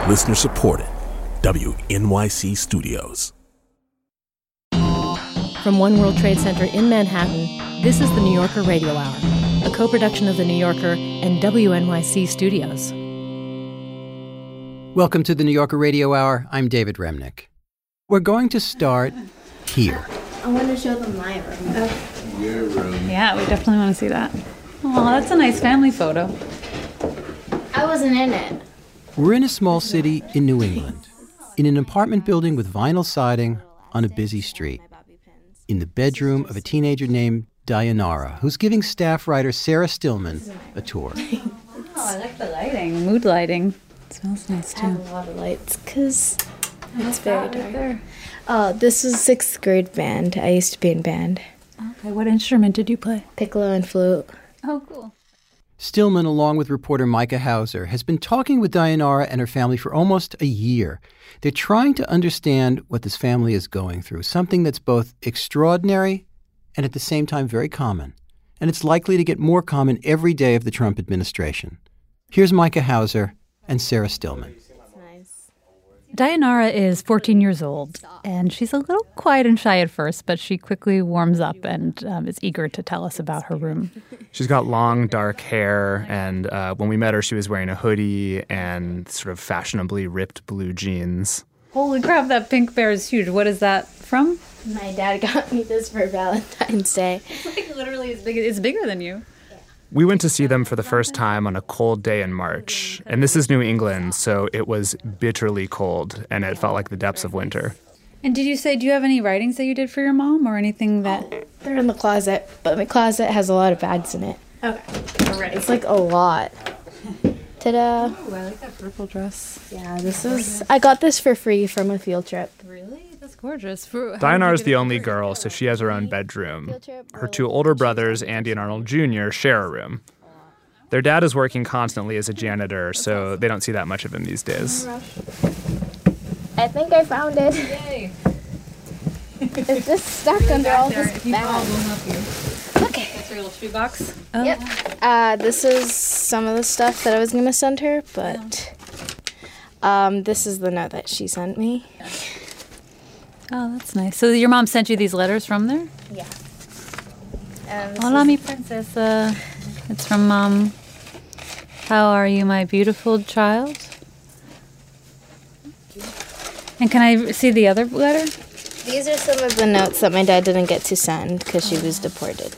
Listener supported. WNYC Studios. From One World Trade Center in Manhattan, this is the New Yorker Radio Hour, a co-production of The New Yorker and WNYC Studios. Welcome to the New Yorker Radio Hour. I'm David Remnick. We're going to start here. I want to show them my room. Your room. Yeah, we definitely want to see that. Oh, that's a nice family photo. I wasn't in it. We're in a small city in New England, in an apartment building with vinyl siding on a busy street, in the bedroom of a teenager named Dayanara, who's giving staff writer Sarah Stillman a tour. Oh, I like the lighting, mood lighting. It smells nice, too. I have a lot of lights because it's very dark. Right there. This was 6th grade band. I used to be in band. Okay, what instrument did you play? Piccolo and flute. Oh, cool. Stillman, along with reporter Micah Hauser, has been talking with Dayanara and her family for almost a year. They're trying to understand what this family is going through, something that's both extraordinary and at the same time very common. And it's likely to get more common every day of the Trump administration. Here's Micah Hauser and Sarah Stillman. Dayanara is 14 years old, and she's a little quiet and shy at first, but she quickly warms up and is eager to tell us about her room. She's got long, dark hair, and when we met her, she was wearing a hoodie and sort of fashionably ripped blue jeans. Holy crap, that pink bear is huge. What is that from? My dad got me this for Valentine's Day. It's like literally as big. It's bigger than you. We went to see them for the first time on a cold day in March, and this is New England, so it was bitterly cold, and it felt like the depths of winter. And do you have any writings that you did for your mom or anything that... They're in the closet, but my closet has a lot of bags in it. Okay, we're ready. It's like a lot. Ta-da! Ooh, I like that purple dress. Yeah, I got this for free from a field trip. Really? That's gorgeous. Dayanara's the only girl, so she has her own bedroom. Her two older brothers, Andy and Arnold Jr., share a room. Their dad is working constantly as a janitor, so they don't see that much of him these days. I think I found it. Yay! It's just stuck under all this bags. We'll help you. Okay. That's your little shoebox? Oh. Yep. This is some of the stuff that I was going to send her, but this is the note that she sent me. Oh, that's nice. So your mom sent you these letters from there? Yeah. Hola, mi princesa. It's from Mom. How are you, my beautiful child? And can I see the other letter? These are some of the notes that my dad didn't get to send because she was deported.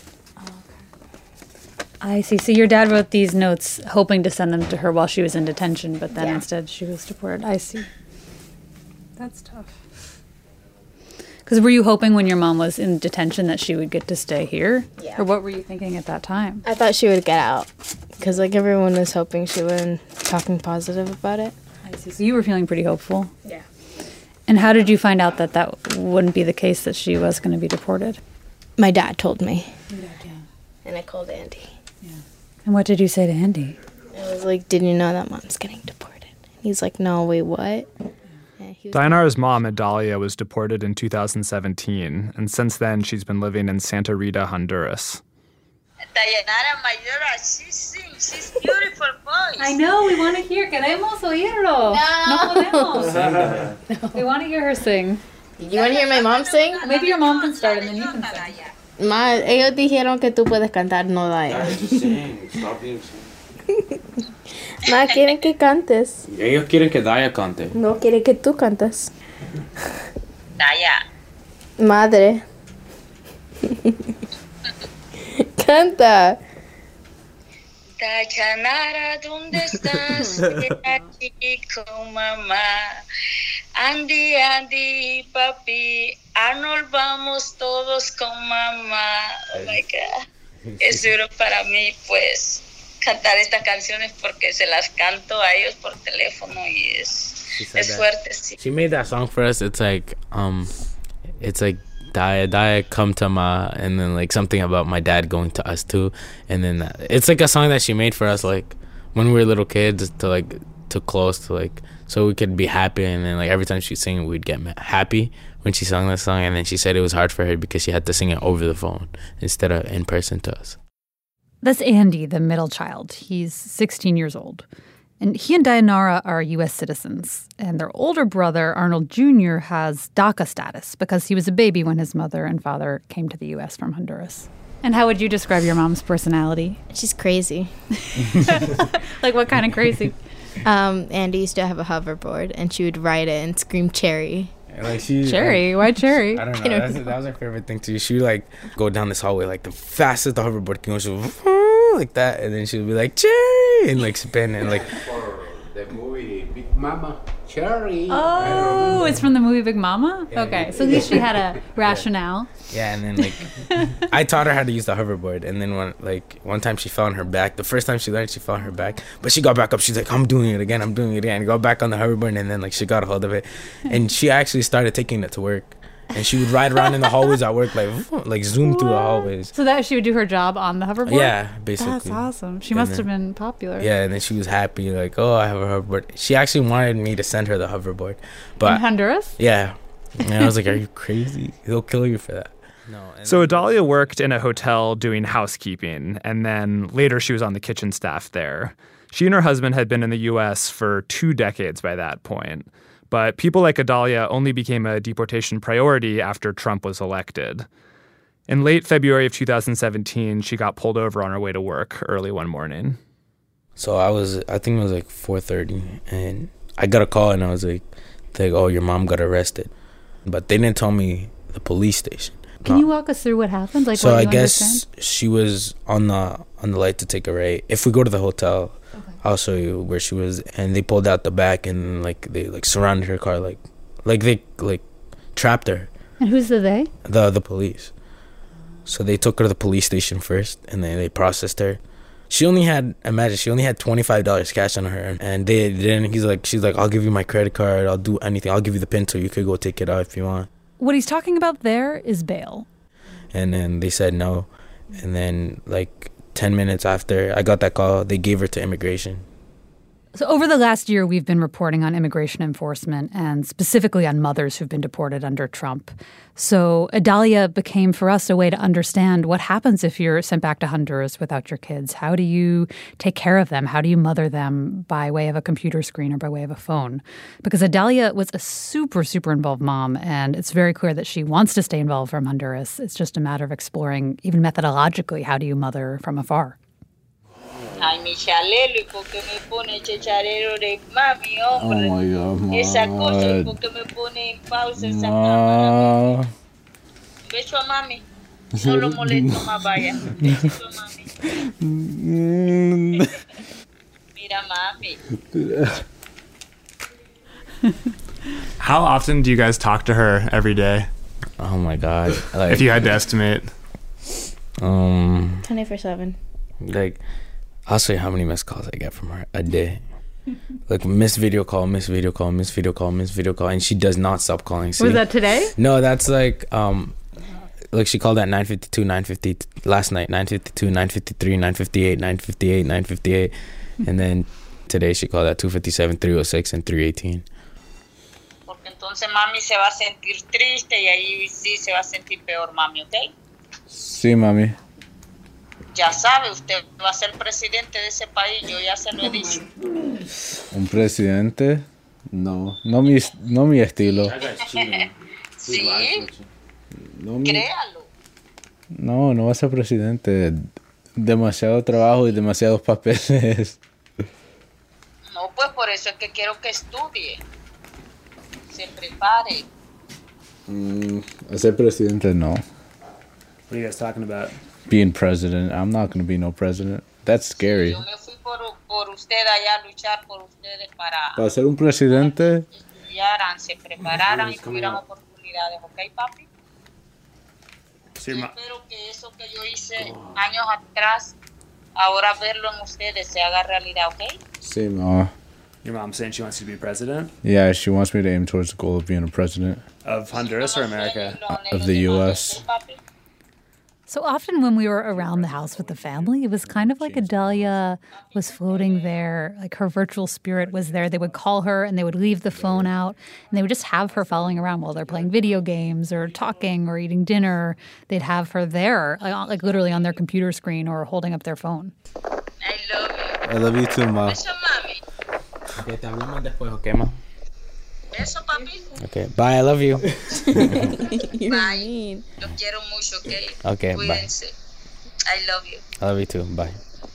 I see. So your dad wrote these notes hoping to send them to her while she was in detention, but then instead she was deported. I see. That's tough. Because were you hoping when your mom was in detention that she would get to stay here? Yeah. Or what were you thinking at that time? I thought she would get out because everyone was hoping she would and talking positive about it. I see. So you were feeling pretty hopeful? Yeah. And how did you find out that wouldn't be the case, that she was going to be deported? My dad told me. Your dad, yeah. And I called Andy. Yeah. And what did you say to Andy? I was like, did you know that Mom's getting deported? And he's like, no, wait, what? Dayanara's mom, Adalia, was deported in 2017, and since then she's been living in Santa Rita, Honduras. Dayanara Mayora, she sings. She's beautiful voice. I know, we want to hear. Queremos oírlo. No podemos. We want to hear her sing. You want to hear my mom sing? Maybe your mom can start and then you can sing. Ma, ellos dijeron que tú puedes cantar, no Daya. Sing. Stop being sing. Ma, quieren que cantes. Ellos quieren que Daya cante. No quieren que tú cantes. Daya. Madre. Canta. Dayanara, ¿dónde estás? Ven aquí con mamá. Andy, Andy, papi. Arnold, vamos todos con mamá. Oh my God. Es duro para mí, pues, cantar estas canciones porque se las canto a ellos por teléfono y es fuerte, sí. She made that song for us. It's like Daya, come to ma, and then like something about my dad going to us too, and then it's like a song that she made for us like when we were little kids to close to like so we could be happy, and then like every time she'd sing we'd get happy when she sang that song, and then she said it was hard for her because she had to sing it over the phone instead of in person to us. That's Andy, the middle child. He's 16 years old. And he and Dayanara are U.S. citizens, and their older brother, Arnold Jr., has DACA status because he was a baby when his mother and father came to the U.S. from Honduras. And how would you describe your mom's personality? She's crazy. Like, what kind of crazy? Andy used to have a hoverboard, and she would ride it and scream cherry. Like she, Cherry? Why cherry? I don't know. That was her favorite thing too. She would like go down this hallway like the fastest the hoverboard can go. She would like that, and then she would be like cherry and like spin and like. The movie Big Mama Cherry. Oh, it's from the movie Big Mama? Yeah, okay, so at least she had a rationale. Yeah, and then like I taught her how to use the hoverboard, and then one time she fell on her back. The first time she learned, she fell on her back, but she got back up. She's like, I'm doing it again. And got back on the hoverboard, and then like she got a hold of it, and she actually started taking it to work. And she would ride around in the hallways at work, like zoom through the hallways. So that she would do her job on the hoverboard? Yeah, basically. That's awesome. She must have been popular. Yeah, and then she was happy, like, oh, I have a hoverboard. She actually wanted me to send her the hoverboard. But in Honduras? Yeah. And I was like, are you crazy? He'll kill you for that. No. So Adalia worked in a hotel doing housekeeping, and then later she was on the kitchen staff there. She and her husband had been in the U.S. for 2 decades by that point. But people like Adalia only became a deportation priority after Trump was elected. In late February of 2017, she got pulled over on her way to work early one morning. So I think it was like 4:30, and I got a call, and I was like, oh, your mom got arrested. But they didn't tell me the police station. Can you walk us through what happened? Like, so what I you guess understand? she was on the light to take a right. If we go to the hotel, I'll show you where she was. And they pulled out the back, and like they like surrounded her car, like they like trapped her. And who's the they? The police. So they took her to the police station first, and then they processed her. She only had $25 cash on her, and they didn't. She's like, I'll give you my credit card. I'll do anything. I'll give you the pin so you could go take it out if you want. What he's talking about there is bail. And then they said no. And then like 10 minutes after I got that call, they gave her to immigration. So over the last year, we've been reporting on immigration enforcement and specifically on mothers who've been deported under Trump. So Adalia became for us a way to understand what happens if you're sent back to Honduras without your kids. How do you take care of them? How do you mother them by way of a computer screen or by way of a phone? Because Adalia was a super, super involved mom, and it's very clear that she wants to stay involved from Honduras. It's just a matter of exploring, even methodologically, how do you mother from afar? Ay, mi chalelo, ¿y por qué me pone ese charero de mami, hombre? Oh my God, Ma. Esa cosa, ¿y por qué me pone en pausa esa cámara? Un beso a mami. No lo molesto más, vaya. Besito a mami. Mira, mami. How often do you guys talk to her every day? Oh my God. Like, if you had to estimate. 24/7. Like, I'll show you how many missed calls I get from her a day. Like, missed video call, missed video call, missed video call, missed video call, and she does not stop calling. See? Was that today? No, that's like she called at 9:52, 9:50 last night, 9:52, 9:53, 9:58, 9:58, 9:58, and then today she called at 2:57, 3:06, and 3:18. Porque entonces mami se va a sentir triste y ahí sí se va a sentir peor, mami, ¿ok? Sí, mami. Ya sabe, usted va a ser presidente de ese país, yo ya se lo he dicho. ¿Un presidente? No mi estilo. Sí, No, créalo. no va a ser presidente. Demasiado trabajo y demasiados papeles. No, pues por eso es que quiero que estudie. Se prepare. Ser presidente, no. What are you guys talking about? Being president. I'm not going to be no president. That's scary. Yo me fui por usted allá a luchar por ustedes Para ser un presidente. Estudiaran, se prepararan y tuvieran oportunidades, ¿ok, papi? Sí, Yo espero que eso que yo hice años atrás, ahora verlo en ustedes se haga realidad, ¿ok? Sí, ma. Your mom's saying she wants you to be president? Yeah, she wants me to aim towards the goal of being a president. Of Honduras or America? Of the U.S. So often when we were around the house with the family, it was kind of like Adalia was floating there, like her virtual spirit was there. They would call her and they would leave the phone out and they would just have her following around while they're playing video games or talking or eating dinner. They'd have her there, like literally on their computer screen or holding up their phone. I love you. I love you too, Ma. Beso, mami. Okay, te hablamos después, okay, ma? Beso, papi. Okay, bye, I love you. Bye. Lo quiero mucho, okay? Okay, bye. Cuídense. I love you. I love you too, bye.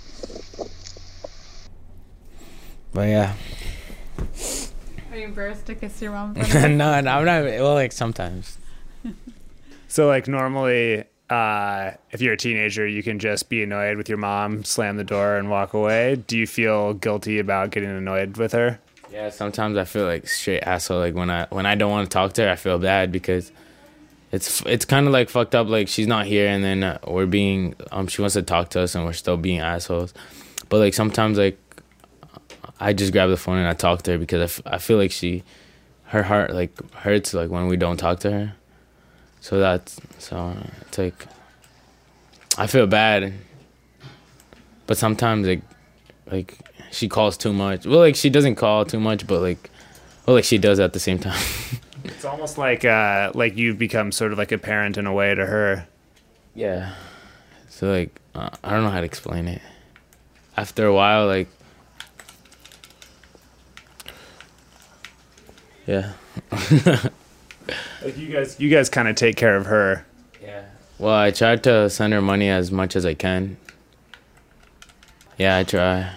But yeah. Are you embarrassed to kiss your mom? No, I'm not. Well, like sometimes. So, like, normally, if you're a teenager, you can just be annoyed with your mom, slam the door, and walk away. Do you feel guilty about getting annoyed with her? Yeah, sometimes I feel like straight asshole. Like when I don't want to talk to her, I feel bad because it's kind of like fucked up. Like she's not here, and then we're being she wants to talk to us, and we're still being assholes. But like sometimes like I just grab the phone and I talk to her because I feel like her heart like hurts like when we don't talk to her. So it's like I feel bad, but sometimes like she calls too much. Well, like she doesn't call too much, but like she does at the same time. It's almost like you've become sort of like a parent in a way to her. Yeah. So like I don't know how to explain it. After a while, like yeah. Like you guys kind of take care of her. Yeah. Well, I try to send her money as much as I can. Yeah, I try.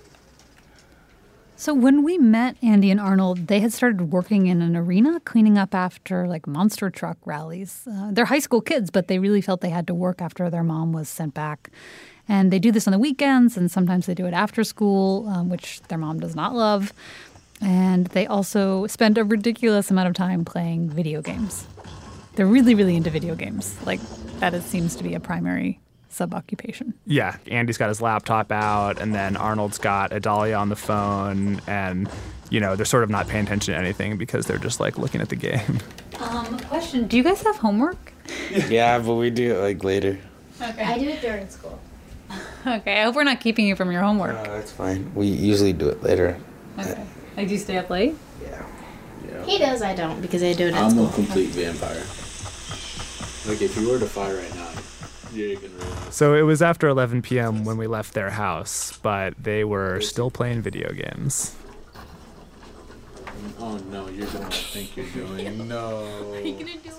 So when we met Andy and Arnold, they had started working in an arena, cleaning up after like monster truck rallies. They're high school kids, but they really felt they had to work after their mom was sent back. And they do this on the weekends, and sometimes they do it after school, which their mom does not love. And they also spend a ridiculous amount of time playing video games. They're really, really into video games. Like that seems to be a primary sub-occupation. Yeah, Andy's got his laptop out, and then Arnold's got Adalia on the phone, and, you know, they're sort of not paying attention to anything because they're just, like, looking at the game. Question, do you guys have homework? Yeah, but we do it, like, later. Okay. I do it during school. Okay, I hope we're not keeping you from your homework. No, that's fine. We usually do it later. Okay. Like, do you stay up late? Yeah. He does, I don't, because I do it at school. I'm a complete vampire. Like, if you were to fire right now, you're gonna realize. So it was after 11 p.m. when we left their house, but they were still playing video games. Oh no, you're doing what I think you're doing. No. What are you gonna do?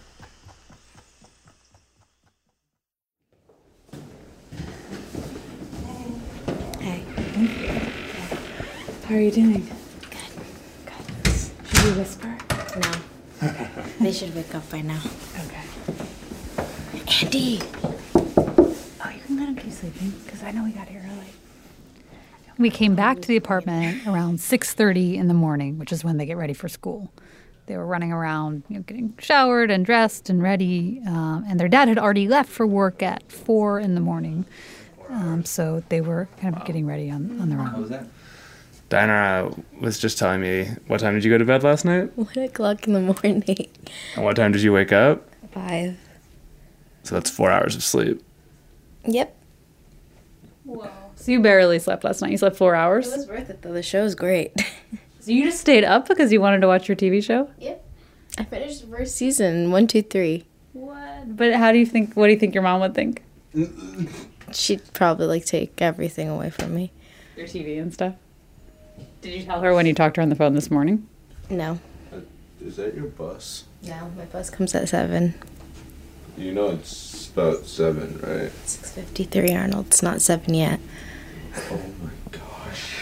Hey. Thank you. How are you doing? Good. Should we whisper? No. They should wake up by now. Okay. Andy! Oh, you can let him keep sleeping, because I know we got here early. We came back to the apartment around 6:30 in the morning, which is when they get ready for school. They were running around, getting showered and dressed and ready, and their dad had already left for work at 4 in the morning. So they were kind of getting ready on their own. What was that? Diana was just telling me, what time did you go to bed last night? 1 o'clock in the morning. And what time did you wake up? 5. So that's 4 hours of sleep. Yep. Whoa. So you barely slept last night. You slept 4 hours? It was worth it, though. The show's great. So you just stayed up because you wanted to watch your TV show? Yep. I finished the first season, 1, 2, 3. What? But what do you think your mom would think? She'd probably, take everything away from me. Your TV and stuff? Did you tell her when you talked to her on the phone this morning? No. Is that your bus? No, my bus comes at 7. You know it's about 7, right? 6:53, Arnold. It's not 7 yet. Oh my gosh.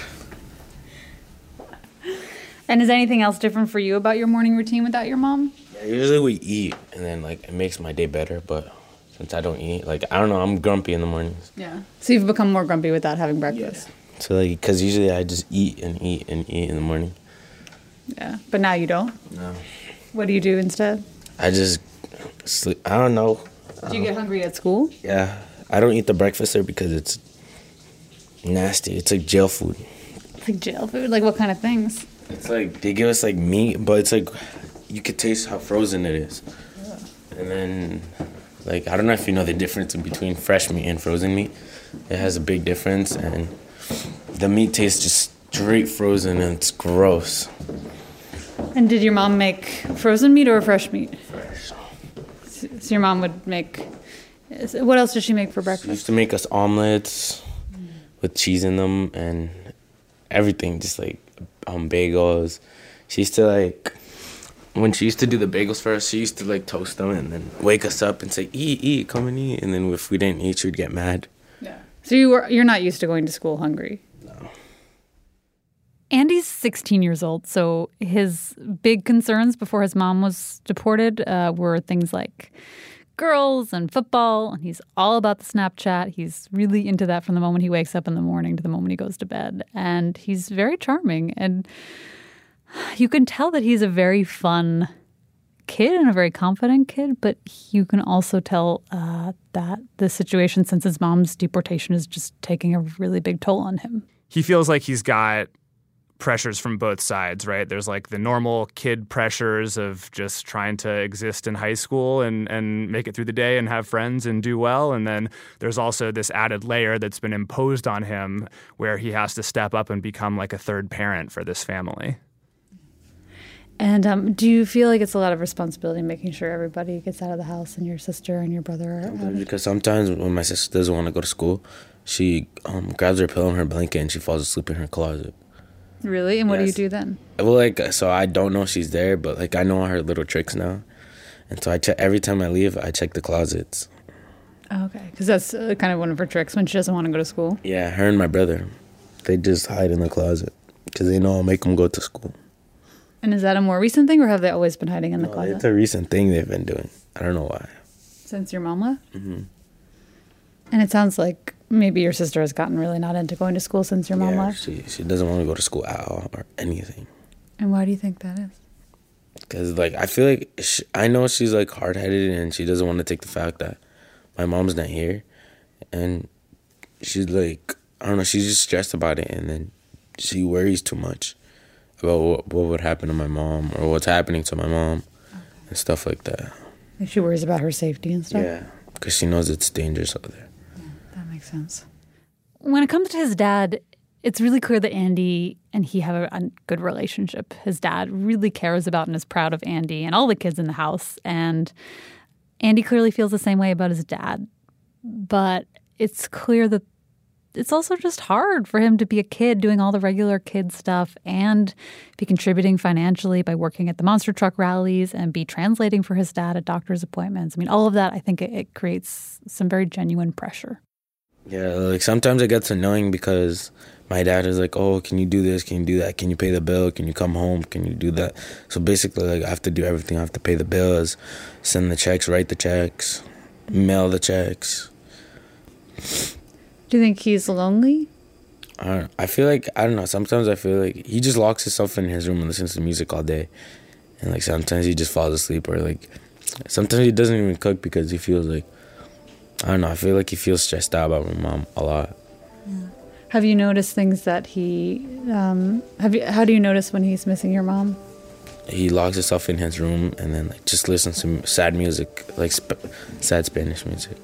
And is anything else different for you about your morning routine without your mom? Yeah, usually we eat, and then like it makes my day better. But since I don't eat, like I don't know, I'm grumpy in the mornings. Yeah. So you've become more grumpy without having breakfast. Yeah. So like, cause usually I just eat and eat and eat in the morning. Yeah. But now you don't. No. What do you do instead? I just sleep. I don't know. Do you get hungry at school? Yeah. I don't eat the breakfast there because it's nasty. It's like jail food. Like jail food? Like what kind of things? It's like they give us like meat, but it's like you could taste how frozen it is. Yeah. And then like I don't know if you know the difference in between fresh meat and frozen meat. It has a big difference, and the meat tastes just straight frozen, and it's gross. And did your mom make frozen meat or fresh meat? Fresh. So your mom would make. What else did she make for breakfast? She used to make us omelets with cheese in them and everything. Just like bagels. She used to, like, when she used to do the bagels for us, she used to, like, toast them and then wake us up and say, eat, come and eat. And then if we didn't eat, she would get mad. Yeah. So you're not used to going to school hungry? No. Andy's 16 years old, so his big concerns before his mom was deported were things like girls and football, and he's all about the Snapchat. He's really into that from the moment he wakes up in the morning to the moment he goes to bed. And he's very charming, and you can tell that he's a very fun kid and a very confident kid, but you can also tell that the situation since his mom's deportation is just taking a really big toll on him. He feels like he's got pressures from both sides, right? There's like the normal kid pressures of just trying to exist in high school and make it through the day and have friends and do well. And then there's also this added layer that's been imposed on him where he has to step up and become like a third parent for this family. And do you feel like it's a lot of responsibility making sure everybody gets out of the house and your sister and your brother are out? Because sometimes when my sister doesn't want to go to school, she grabs her pillow and her blanket and she falls asleep in her closet. Really? And what do you do then? Well, like, so I don't know she's there, but, like, I know all her little tricks now. And so I check every time I leave, I check the closets. Oh, okay. Because that's kind of one of her tricks when she doesn't want to go to school. Yeah, her and my brother, they just hide in the closet because they know I'll make them go to school. And is that a more recent thing, or have they always been hiding in the closet? It's a recent thing they've been doing. I don't know why. Since your mom left? Mm-hmm. And it sounds like maybe your sister has gotten really not into going to school since your mom left? She doesn't want to go to school at all or anything. And why do you think that is? Because, like, I feel like I know she's, like, hard-headed and she doesn't want to take the fact that my mom's not here. And she's, like, I don't know, she's just stressed about it. And then she worries too much about what would happen to my mom or what's happening to my mom and stuff like that. Like she worries about her safety and stuff? Yeah, because she knows it's dangerous out there. Yeah, that makes sense. When it comes to his dad, it's really clear that Andy and he have a good relationship. His dad really cares about and is proud of Andy and all the kids in the house. And Andy clearly feels the same way about his dad. But it's clear that it's also just hard for him to be a kid doing all the regular kid stuff and be contributing financially by working at the monster truck rallies and be translating for his dad at doctor's appointments. I mean, all of that, I think it creates some very genuine pressure. Yeah, like sometimes it gets annoying because my dad is like, oh, can you do this? Can you do that? Can you pay the bill? Can you come home? Can you do that? So basically, like, I have to do everything. I have to pay the bills, send the checks, write the checks, mail the checks. Do you think he's lonely? I feel like, I don't know, sometimes I feel like he just locks himself in his room and listens to music all day. And, like, sometimes he just falls asleep or, like, sometimes he doesn't even cook because he feels like, I don't know, I feel like he feels stressed out about my mom a lot. Yeah. Have you noticed things that he, how do you notice when he's missing your mom? He locks himself in his room and then, like, just listens to sad music, like sad Spanish music.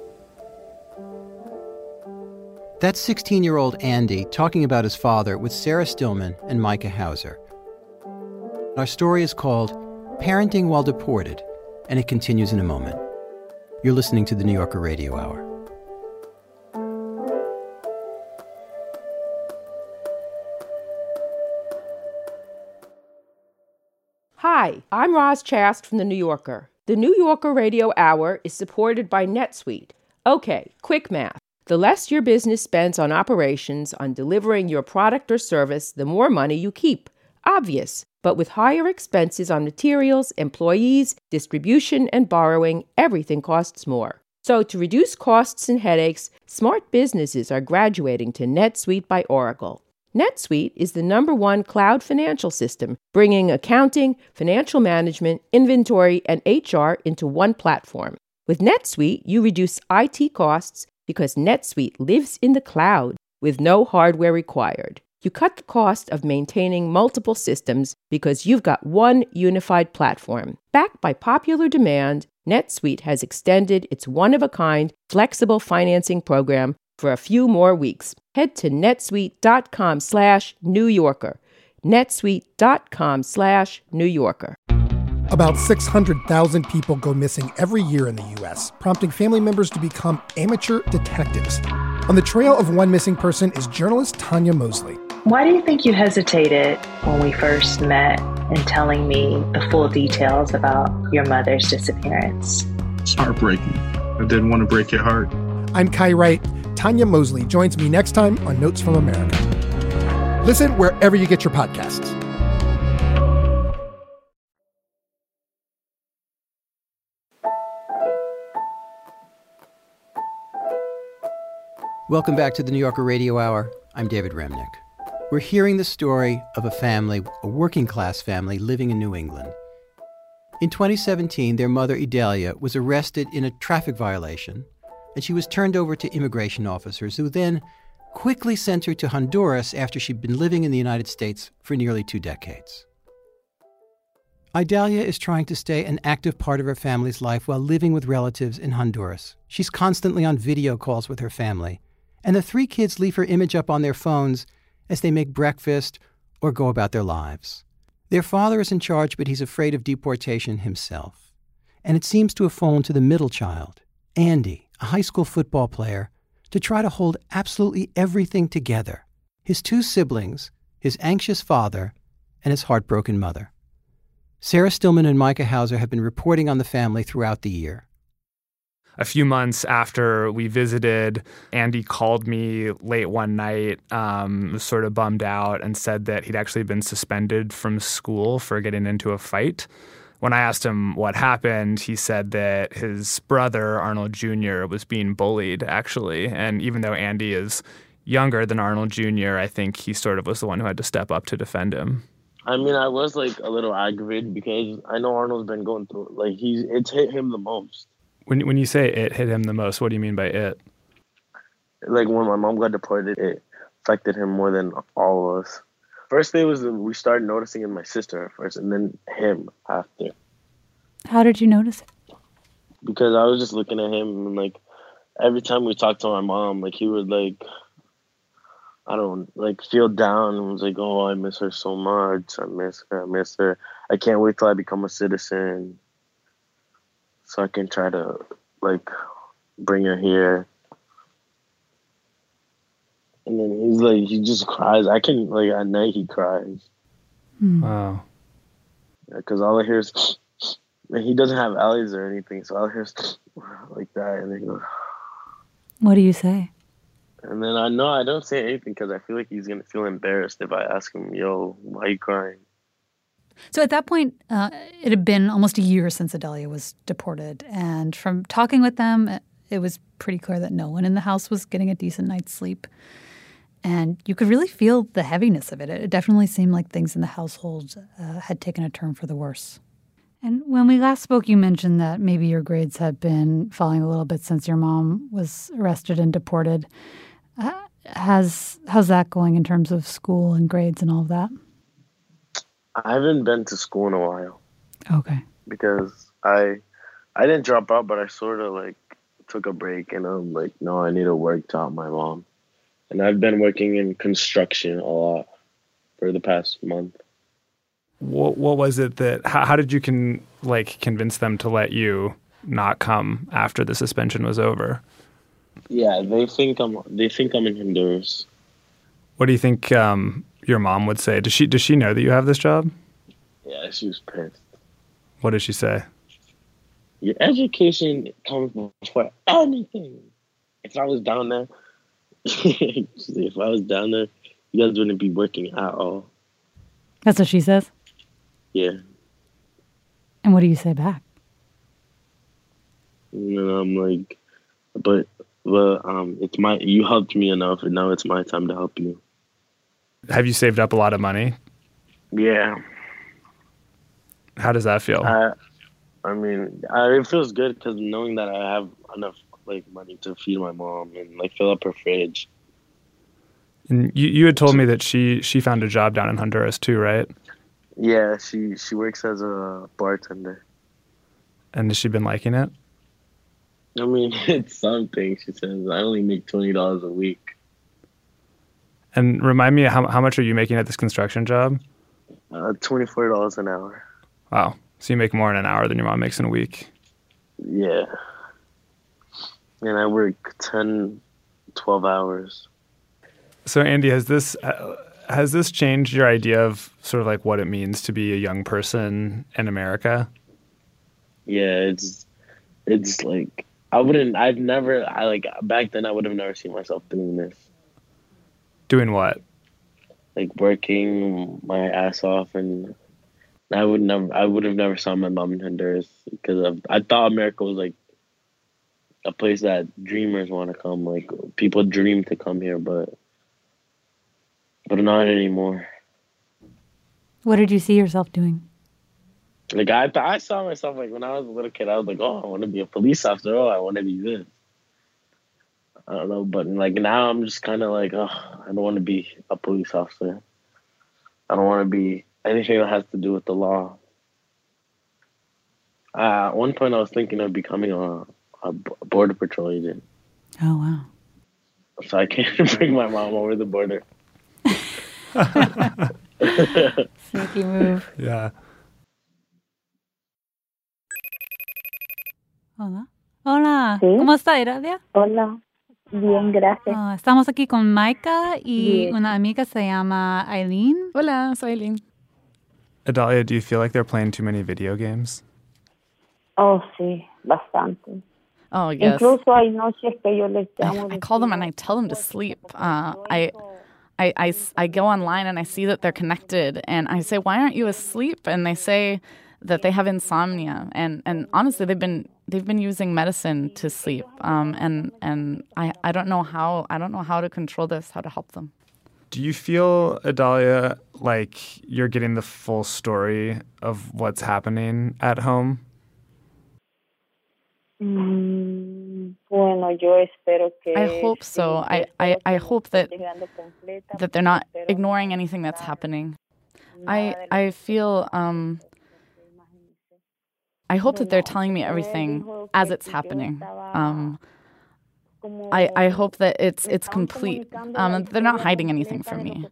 That's 16-year-old Andy talking about his father with Sarah Stillman and Micah Hauser. Our story is called Parenting While Deported, and it continues in a moment. You're listening to the New Yorker Radio Hour. Hi, I'm Roz Chast from The New Yorker. The New Yorker Radio Hour is supported by NetSuite. Okay, quick math. The less your business spends on operations, on delivering your product or service, the more money you keep. Obvious. But with higher expenses on materials, employees, distribution, and borrowing, everything costs more. So to reduce costs and headaches, smart businesses are graduating to NetSuite by Oracle. NetSuite is the #1 cloud financial system, bringing accounting, financial management, inventory, and HR into one platform. With NetSuite, you reduce IT costs because NetSuite lives in the cloud with no hardware required. You cut the cost of maintaining multiple systems because you've got one unified platform. Backed by popular demand, NetSuite has extended its one-of-a-kind flexible financing program for a few more weeks. Head to netsuite.com/New Yorker. netsuite.com/New Yorker. About 600,000 people go missing every year in the U.S., prompting family members to become amateur detectives. On the trail of one missing person is journalist Tanya Mosley. Why do you think you hesitated when we first met in telling me the full details about your mother's disappearance? It's heartbreaking. I didn't want to break your heart. I'm Kai Wright. Tanya Mosley joins me next time on Notes from America. Listen wherever you get your podcasts. Welcome back to the New Yorker Radio Hour. I'm David Remnick. We're hearing the story of a family, a working-class family living in New England. In 2017, their mother, Idalia, was arrested in a traffic violation, and she was turned over to immigration officers who then quickly sent her to Honduras after she'd been living in the United States for nearly 2 decades. Idalia is trying to stay an active part of her family's life while living with relatives in Honduras. She's constantly on video calls with her family, and the 3 kids leave her image up on their phones as they make breakfast or go about their lives. Their father is in charge, but he's afraid of deportation himself. And it seems to have fallen to the middle child, Andy, a high school football player, to try to hold absolutely everything together. His 2 siblings, his anxious father, and his heartbroken mother. Sarah Stillman and Micah Hauser have been reporting on the family throughout the year. A few months after we visited, Andy called me late one night, was sort of bummed out, and said that he'd actually been suspended from school for getting into a fight. When I asked him what happened, he said that his brother, Arnold Jr., was being bullied, actually. And even though Andy is younger than Arnold Jr., I think he sort of was the one who had to step up to defend him. I mean, I was like a little aggravated because I know Arnold's been going through it. Like, it's hit him the most. When you say it hit him the most, what do you mean by it? Like, when my mom got deported, it affected him more than all of us. First day was we started noticing in my sister first, and then him after. How did you notice it? Because I was just looking at him, and like every time we talked to my mom, like he would like, I don't like feel down and was like, "Oh, I miss her so much. I miss her. I can't wait till I become a citizen, so I can try to like bring her here." And then he's like, he just cries. I can, like, at night he cries. Wow. Because all I hear is, and he doesn't have alleys or anything, so all I hear is like that. And then he goes, what do you say? And then I know I don't say anything because I feel like he's going to feel embarrassed if I ask him, "Yo, why are you crying?" So at that point, it had been almost a year since Idalia was deported. And from talking with them, it was pretty clear that no one in the house was getting a decent night's sleep. And you could really feel the heaviness of it. It definitely seemed like things in the household had taken a turn for the worse. And when we last spoke, you mentioned that maybe your grades had been falling a little bit since your mom was arrested and deported. How's that going in terms of school and grades and all of that? I haven't been to school in a while. Okay. Because I didn't drop out, but I sort of like took a break, and I'm like, no, I need to work to help my mom. And I've been working in construction a lot for the past month. What was it that? How did you convince them to let you not come after the suspension was over? Yeah, they think I'm in Honduras. What do you think your mom would say? Does she know that you have this job? Yeah, she was pissed. What did she say? Your education comes before anything. If I was down there, you guys wouldn't be working at all. That's what she says? Yeah. And what do you say back? And I'm like, but it's you helped me enough, and now it's my time to help you. Have you saved up a lot of money? Yeah. How does that feel? It feels good because knowing that I have enough money to feed my mom and fill up her fridge. And you had told me that she found a job down in Honduras too, right? Yeah, she works as a bartender. And has she been liking it? I mean, it's something. She says, I only make $20 a week. And remind me, how much are you making at this construction job? $24 an hour. Wow. So you make more in an hour than your mom makes in a week. Yeah. And I work 10, 12 hours. So Andy, has Has this changed your idea of sort of like what it means to be a young person in America? Yeah, it's like back then I would have never seen myself doing this. Doing what? Like working my ass off, and I would have never saw my mom in Honduras because I thought America was like a place that dreamers want to come. Like people dream to come here, but not anymore. What did you see yourself doing? Like I saw myself like when I was a little kid, I was like, oh, I want to be a police officer. Oh, I want to be this. I don't know, but like now I'm just kind of like, oh, I don't want to be a police officer. I don't want to be anything that has to do with the law. At one point, I was thinking of becoming a border patrol agent. Oh, wow. So I can't bring my mom over the border. Sneaky move. Yeah. Hola. Hola. ¿Sí? ¿Cómo está, Iralia? Hola. Bien, gracias. Estamos aquí con Maika y Bien. una amiga se llama Aileen. Hola, soy Aileen. Adalia, do you feel like they're playing too many video games? Oh, sí, bastante. Oh, yes. Incluso hay noches que yo les llamo. I call them and I tell them to sleep. I go online and I see that they're connected and I say, why aren't you asleep? And they say that they have insomnia. And honestly, they've been using medicine to sleep. And I don't know how to control this, how to help them. Do you feel, Adalia, like you're getting the full story of what's happening at home? Bueno, yo espero que. I hope so. I hope that they're not ignoring anything that's happening. I feel I hope that they're telling me everything as it's happening. I hope that it's complete. They're not hiding anything from me.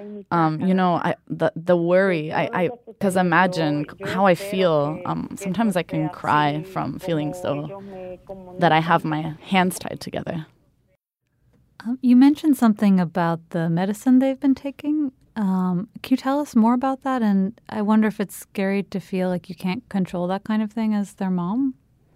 The worry. Because imagine how I feel. Sometimes I can cry from feeling so that I have my hands tied together. You mentioned something about the medicine they've been taking. Can you tell us more about that? And I wonder if it's scary to feel like you can't control that kind of thing as their mom?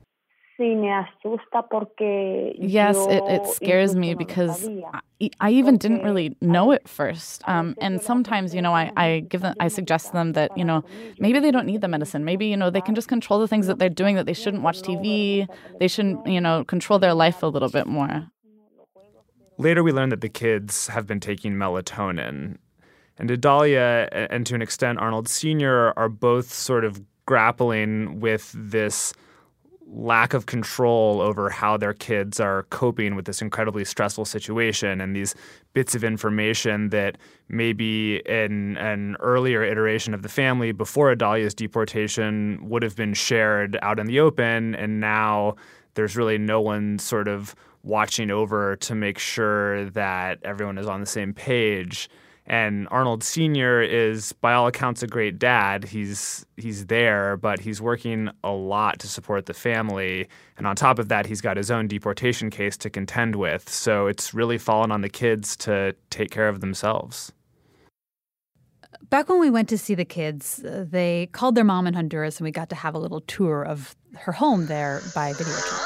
Yes, it scares me because I even didn't really know at first. And sometimes, I suggest to them that, maybe they don't need the medicine. Maybe, they can just control the things that they're doing, that they shouldn't watch TV. They shouldn't, control their life a little bit more. Later, we learned that the kids have been taking melatonin. And Adalia, and to an extent Arnold Sr., are both sort of grappling with this lack of control over how their kids are coping with this incredibly stressful situation, and these bits of information that maybe in an earlier iteration of the family before Adalia's deportation would have been shared out in the open, and now there's really no one sort of watching over to make sure that everyone is on the same page. And Arnold Sr. is, by all accounts, a great dad. He's there, but he's working a lot to support the family. And on top of that, he's got his own deportation case to contend with. So it's really fallen on the kids to take care of themselves. Back when we went to see the kids, they called their mom in Honduras, and we got to have a little tour of her home there by video chat.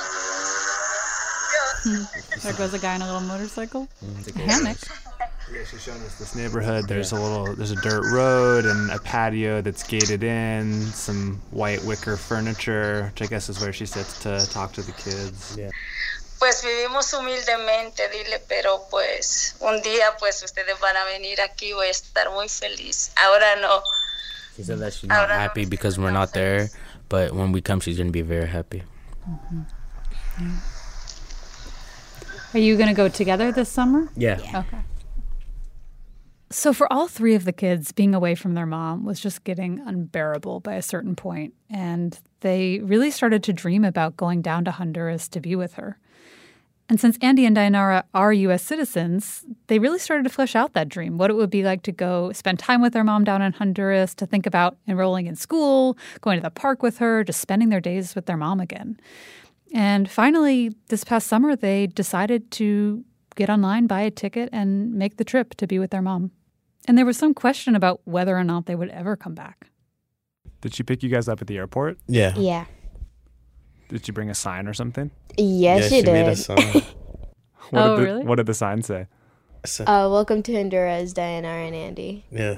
There goes a guy on a little motorcycle. A hammock. Yeah, she's showing us this neighborhood. There's a dirt road and a patio that's gated in, some white wicker furniture, which I guess is where she sits to talk to the kids. Yeah. Pues vivimos humildemente, dile, pero pues un día pues ustedes van a venir aquí, voy a estar muy feliz. Ahora no. She said that she's not happy because we're not there, but when we come, she's going to be very happy. Mm-hmm. Yeah. Are you going to go together this summer? Yeah. Okay. So for all three of the kids, being away from their mom was just getting unbearable by a certain point, and they really started to dream about going down to Honduras to be with her. And since Andy and Dayanara are U.S. citizens, they really started to flesh out that dream, what it would be like to go spend time with their mom down in Honduras, to think about enrolling in school, going to the park with her, just spending their days with their mom again. And finally, this past summer, they decided to get online, buy a ticket, and make the trip to be with their mom. And there was some question about whether or not they would ever come back. Did she pick you guys up at the airport? Yeah. Yeah. Did she bring a sign or something? Yes, she did. Made a sign. Really? What did the sign say? Welcome to Honduras, Diana and Andy. Yeah.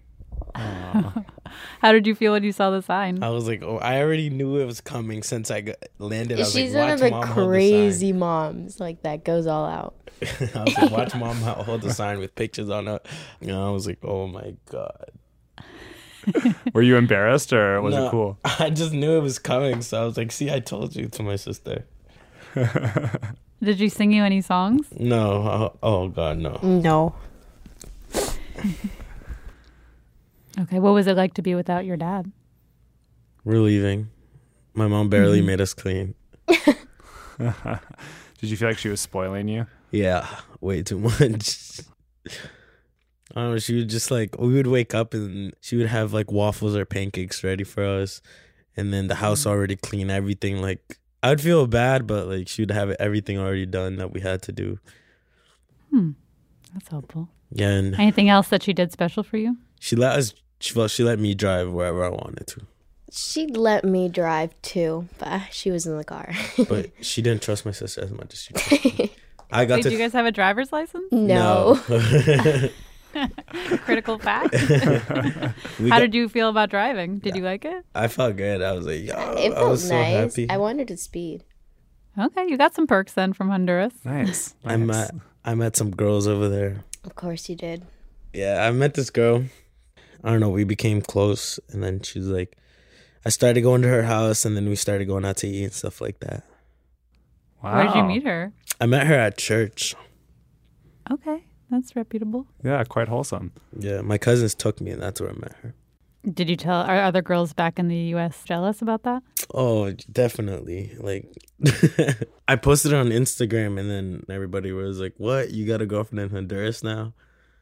How did you feel when you saw the sign? I was like, oh, I already knew it was coming since I landed. I was She's like, one of watch the Mom hold the crazy moms, like that goes all out. sign. I was like, watch Mom hold the sign with pictures on it. You know, I was like, oh my God. Were you embarrassed or was No, it cool? I just knew it was coming, so I was like, see, I told you, to my sister. Did she sing you any songs? No. Oh God, no. No. Okay, what was it like to be without your dad? We're leaving. My mom barely made us clean. Did you feel like she was spoiling you? Yeah, way too much. I don't know, she would just like, we would wake up and she would have like waffles or pancakes ready for us. And then the house already clean, everything. Like, I would feel bad, but like she would have everything already done that we had to do. That's helpful. Yeah. And Anything else that she did special for you? she let me drive wherever I wanted to. She let me drive too, but she was in the car. But she didn't trust my sister as much as she trusted me. Wait, do you guys have a driver's license? No. Critical fact. How did you feel about driving? Did you like it? I felt good. I was like, yo, It I felt was so nice. happy. I wanted to speed. Okay, you got some perks then from Honduras. Nice. I met some girls over there. Of course you did. Yeah, I met this girl. I don't know, we became close, and then she was like, I started going to her house, and then we started going out to eat and stuff like that. Wow. Where did you meet her? I met her at church. Okay, that's reputable. Yeah, quite wholesome. Yeah, my cousins took me, and that's where I met her. Did you tell, are other girls back in the U.S. jealous about that? Oh, definitely. Like, I posted it on Instagram, and then everybody was like, what? You got a girlfriend in Honduras now?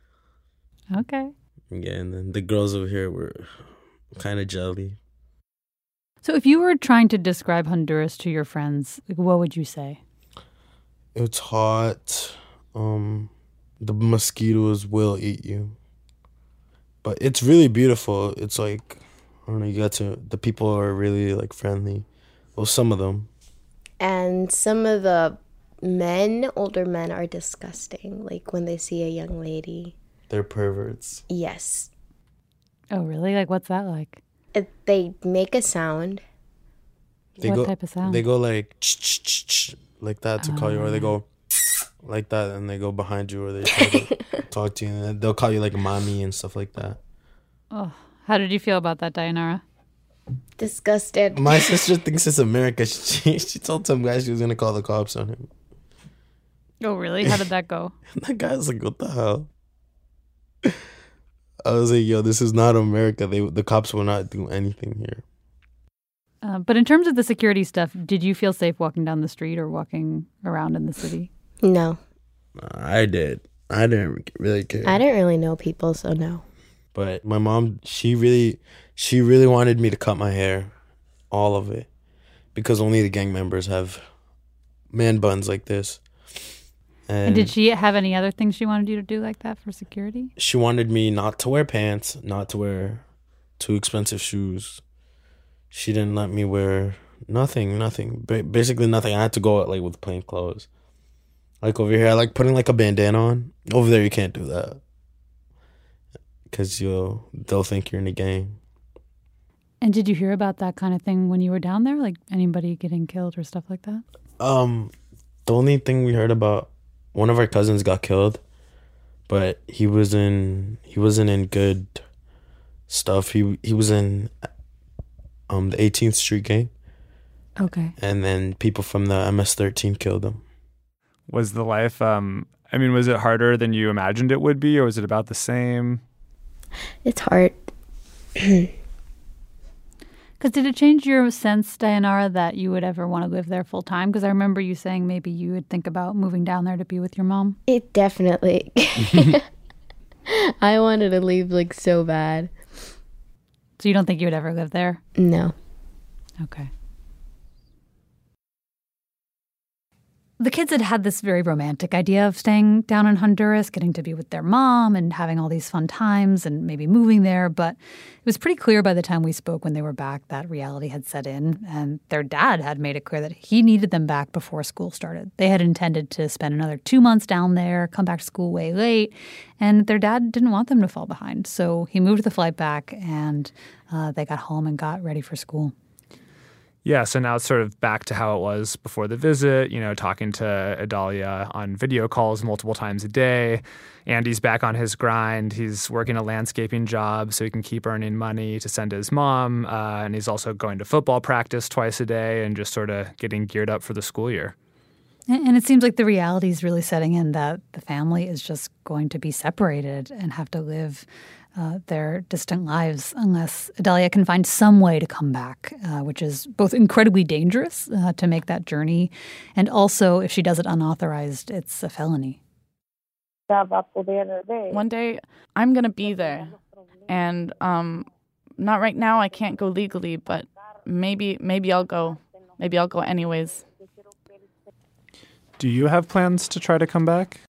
Okay. Yeah, and then the girls over here were kind of jelly. So if you were trying to describe Honduras to your friends, like, what would you say? It's hot. The mosquitoes will eat you. But it's really beautiful. It's like, I don't know, the people are really like friendly. Well, some of them. And some of the older men are disgusting. Like when they see a young lady. They're perverts. Yes. Oh, really? Like, what's that like? They make a sound. What type of sound? They go like, like that to call you, or they go like that and they go behind you, or they try to talk to you, and they'll call you like mommy and stuff like that. Oh, how did you feel about that, Dayanara? Disgusted. My sister thinks it's America. She told some guy she was going to call the cops on him. Oh, really? How did that go? That guy was like, what the hell? I was like, yo, this is not America. The cops will not do anything here. But in terms of the security stuff, did you feel safe walking down the street or walking around in the city? No. I did. I didn't really care. I didn't really know people, so no. But my mom, she really wanted me to cut my hair, all of it, because only the gang members have man buns like this. And did she have any other things she wanted you to do like that for security? She wanted me not to wear pants, not to wear too expensive shoes. She didn't let me wear nothing. Basically nothing. I had to go out like with plain clothes. Like over here, I like putting like a bandana on. Over there, you can't do that. Because they'll think you're in a gang. And did you hear about that kind of thing when you were down there? Like anybody getting killed or stuff like that? The only thing we heard about, one of our cousins got killed, but he wasn't in good stuff. He was in the 18th Street gang. Okay. And then people from the MS-13 killed him. Was the life, was it harder than you imagined it would be, or was it about the same? It's hard. Because did it change your sense, Dayanara, that you would ever want to live there full time? Because I remember you saying maybe you would think about moving down there to be with your mom. It definitely. I wanted to leave like so bad. So you don't think you would ever live there? No. Okay. The kids had this very romantic idea of staying down in Honduras, getting to be with their mom and having all these fun times and maybe moving there. But it was pretty clear by the time we spoke when they were back that reality had set in. And their dad had made it clear that he needed them back before school started. They had intended to spend another 2 months down there, come back to school way late. And their dad didn't want them to fall behind. So he moved the flight back and they got home and got ready for school. Yeah, so now it's sort of back to how it was before the visit, talking to Idalia on video calls multiple times a day. Andy's back on his grind. He's working a landscaping job so he can keep earning money to send to his mom. And he's also going to football practice twice a day and just sort of getting geared up for the school year. And it seems like the reality is really setting in that the family is just going to be separated and have to live their distant lives unless Idalia can find some way to come back, which is both incredibly dangerous to make that journey, and also, if she does it unauthorized, it's a felony. One day, I'm going to be there. And not right now, I can't go legally, but maybe I'll go. Maybe I'll go anyways. Do you have plans to try to come back?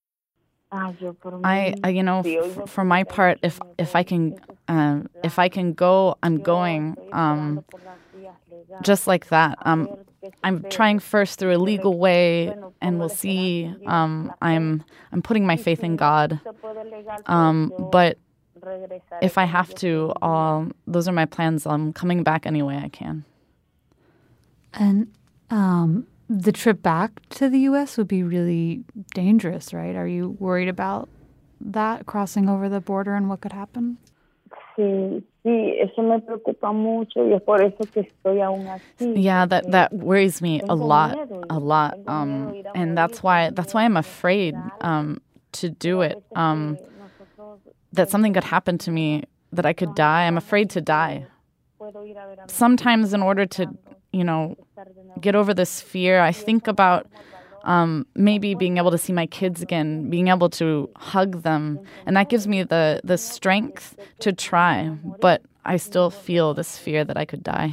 For my part, if I can go, I'm going. Just like that. I'm trying first through a legal way, and we'll see. I'm putting my faith in God. But if I have to, those are my plans. I'm coming back any way I can. And the trip back to the U.S. would be really dangerous, right? Are you worried about that, crossing over the border and what could happen? Sí, eso me preocupa mucho y es por eso que estoy aún aquí. Yeah, that worries me a lot. And that's why I'm afraid to do it. That something could happen to me, that I could die. I'm afraid to die. Sometimes in order to, get over this fear, I think about maybe being able to see my kids again, being able to hug them. And that gives me the strength to try. But I still feel this fear that I could die.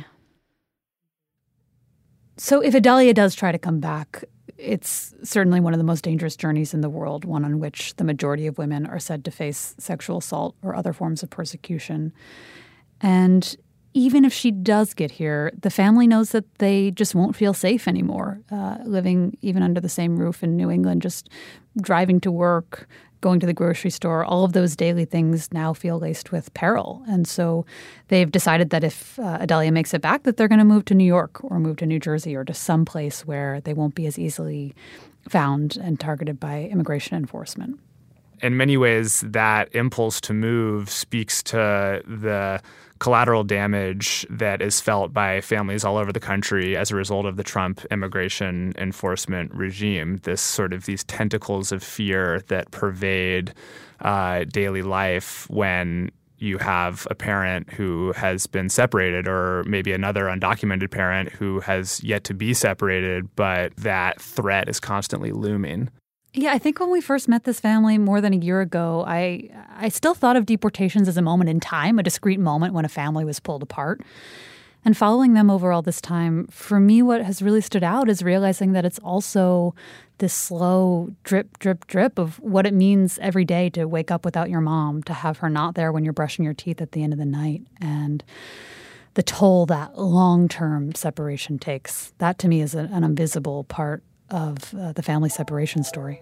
So if Idalia does try to come back, it's certainly one of the most dangerous journeys in the world, one on which the majority of women are said to face sexual assault or other forms of persecution. And even if she does get here, the family knows that they just won't feel safe anymore, living even under the same roof in New England, just driving to work, going to the grocery store. All of those daily things now feel laced with peril. And so they've decided that if Idalia makes it back, that they're going to move to New York or move to New Jersey or to some place where they won't be as easily found and targeted by immigration enforcement. In many ways, that impulse to move speaks to the collateral damage that is felt by families all over the country as a result of the Trump immigration enforcement regime. These tentacles of fear that pervade daily life when you have a parent who has been separated, or maybe another undocumented parent who has yet to be separated, but that threat is constantly looming. Yeah, I think when we first met this family more than a year ago, I still thought of deportations as a moment in time, a discrete moment when a family was pulled apart. And following them over all this time, for me, what has really stood out is realizing that it's also this slow drip, drip, drip of what it means every day to wake up without your mom, to have her not there when you're brushing your teeth at the end of the night, and the toll that long-term separation takes. That, to me, is an invisible part of the family separation story.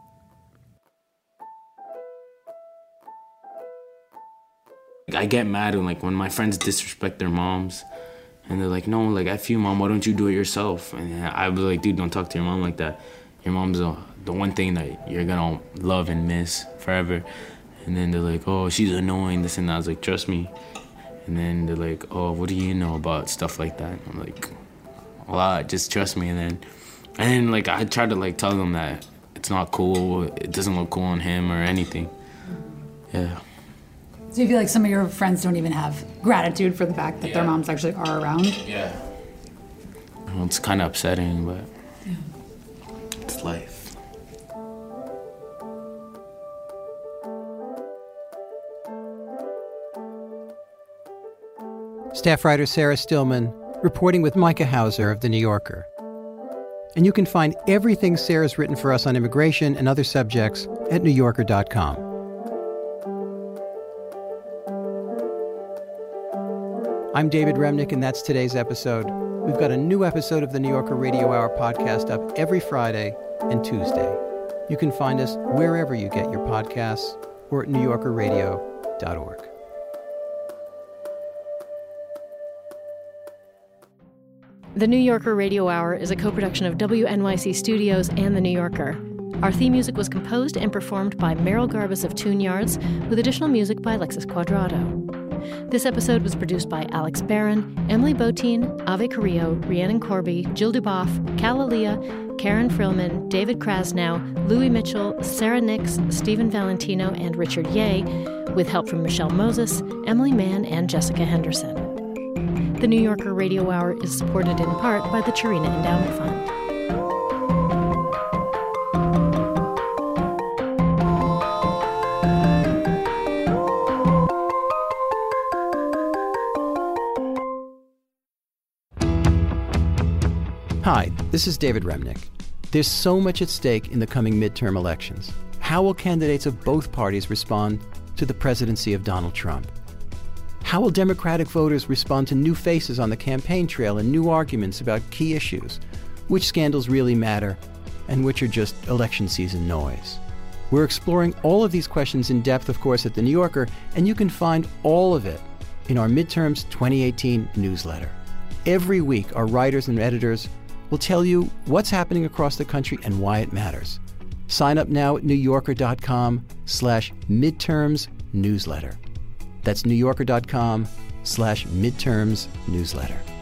I get mad when my friends disrespect their moms, and they're like, no, F you, mom, why don't you do it yourself? And I was like, dude, don't talk to your mom like that. Your mom's the one thing that you're gonna love and miss forever. And then they're like, oh, she's annoying, this and that. I was like, trust me. And then they're like, oh, what do you know about stuff like that? I'm like, a lot, just trust me. And then I try to tell them that it's not cool, it doesn't look cool on him or anything. Yeah. So you feel like some of your friends don't even have gratitude for the fact that their moms actually are around? Yeah. Well, it's kind of upsetting, but it's life. Staff writer Sarah Stillman reporting with Micah Hauser of The New Yorker. And you can find everything Sarah's written for us on immigration and other subjects at NewYorker.com. I'm David Remnick, and that's today's episode. We've got a new episode of the New Yorker Radio Hour podcast up every Friday and Tuesday. You can find us wherever you get your podcasts or at NewYorkerRadio.org. The New Yorker Radio Hour is a co-production of WNYC Studios and The New Yorker. Our theme music was composed and performed by Meryl Garbus of Tune Yards, with additional music by Alexis Quadrado. This episode was produced by Alex Barron, Emily Botine, Ave Carrillo, Rhiannon Corby, Jill Duboff, Cal Alia, Karen Frillman, David Krasnow, Louis Mitchell, Sarah Nix, Stephen Valentino, and Richard Ye, with help from Michelle Moses, Emily Mann, and Jessica Henderson. The New Yorker Radio Hour is supported in part by the Chirina Endowment Fund. Hi, this is David Remnick. There's so much at stake in the coming midterm elections. How will candidates of both parties respond to the presidency of Donald Trump? How will Democratic voters respond to new faces on the campaign trail and new arguments about key issues? Which scandals really matter and which are just election season noise? We're exploring all of these questions in depth, of course, at The New Yorker, and you can find all of it in our Midterms 2018 newsletter. Every week, our writers and editors will tell you what's happening across the country and why it matters. Sign up now at NewYorker.com/midterms newsletter. That's NewYorker.com/midterms newsletter.